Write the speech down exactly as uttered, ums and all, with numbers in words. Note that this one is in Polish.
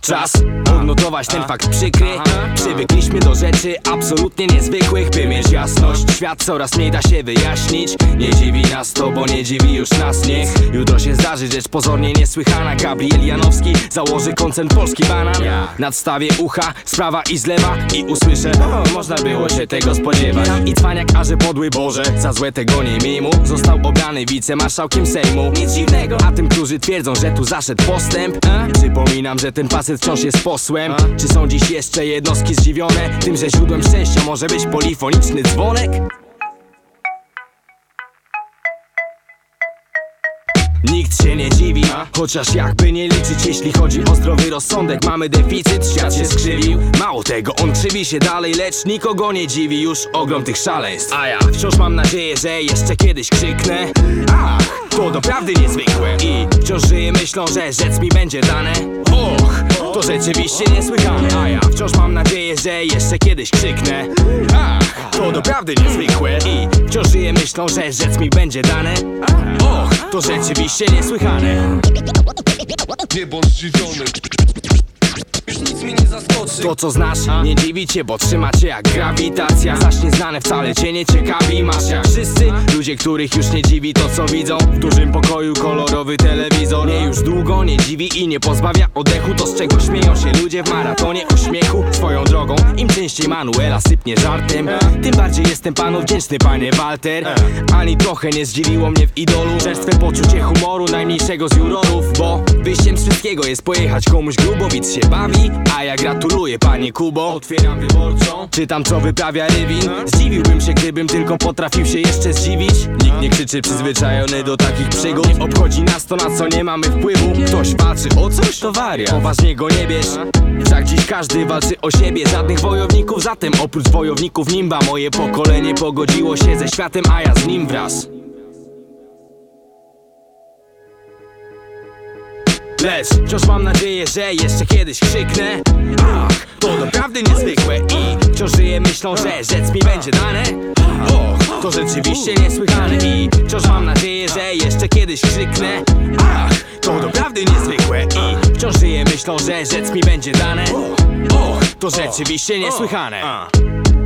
Czas odnotować ten fakt przykry. Przywykliśmy do rzeczy absolutnie niezwykłych. By mieć jasność, świat coraz mniej da się wyjaśnić. Nie dziwi nas to, bo nie dziwi już nas niech. Jutro się zdarzy rzecz pozornie niesłychana. Gabriel Janowski założy koncern Polski Banan. Nadstawię ucha z prawa i z lewa i usłyszę: o, można było się tego spodziewać. I cwaniak, a że podły Boże, za złe tego nie miej mu. Został obrany wicemarszałkiem Sejmu. Nic dziwnego, a tym, którzy twierdzą, że tu zaszedł postęp, przypominam, że ten facet wciąż jest posłem. Czy są dziś jeszcze jednostki zdziwione tym, że źródłem szczęścia może być polifoniczny dzwonek? Nikt się nie dziwi, chociaż jakby nie liczyć, jeśli chodzi o zdrowy rozsądek, mamy deficyt, świat się skrzywił. Mało tego, on krzywi się dalej, lecz nikogo nie dziwi już ogrom tych szaleństw. A ja wciąż mam nadzieję, że jeszcze kiedyś krzyknę: ach, to doprawdy niezwykłe. I wciąż żyję myślą, że rzec mi będzie dane. Och, to rzeczywiście niesłychane. A ja wciąż mam nadzieję, że jeszcze kiedyś krzyknę: ach, to doprawdy niezwykłe. I wciąż żyję myślą, że rzec mi będzie dane. Och, to rzeczywiście niesłychane. Nie bądź zdziwiony, już nic mnie nie zaskoczy. To co znasz, nie dziwi cię, bo trzyma cię jak grawitacja. Zaś nieznane wcale cię nie ciekawi. Masz jak wszyscy ludzie, których już nie dziwi to co widzą w dużym pokoju kolorowy telewizor. Nie już długo nie dziwi i nie pozbawia oddechu to, z czego śmieją się ludzie w maratonie uśmiechu. Swoją drogą, im częściej Manuela sypnie żartem, tym bardziej jestem panu wdzięczny, panie Walter. Ani trochę nie zdziwiło mnie w idolu czerstwe poczucie humoru najmniejszego z jurorów. Bo wyjściem z wszystkiego jest pojechać komuś grubo, widz się bawi, a ja gratuluję, panie Kubo. Otwieram wyborczą, czytam co wyprawia Rywin. Zdziwiłbym się, gdybym tylko potrafił się jeszcze zdziwić. Nikt nie krzyczy przyzwyczajony do takich przygód. Nie obchodzi nas to, na co nie mamy wpływu. Ktoś walczy o coś, to wariat, poważnie go nie bierz. Wszak dziś każdy walczy o siebie, żadnych wojowników. Zatem oprócz wojowników nimba, moje pokolenie pogodziło się ze światem, a ja z nim wraz. Lecz wciąż mam nadzieję, że jeszcze kiedyś krzyknę: ach, to doprawdy niezwykłe. I wciąż żyję myślą, że rzec mi będzie dane. Och, to rzeczywiście niesłychane. I wciąż mam nadzieję, że jeszcze kiedyś krzyknę: ach, to doprawdy niezwykłe. I wciąż żyję myślą, że rzec mi będzie dane. Och, to rzeczywiście niesłychane.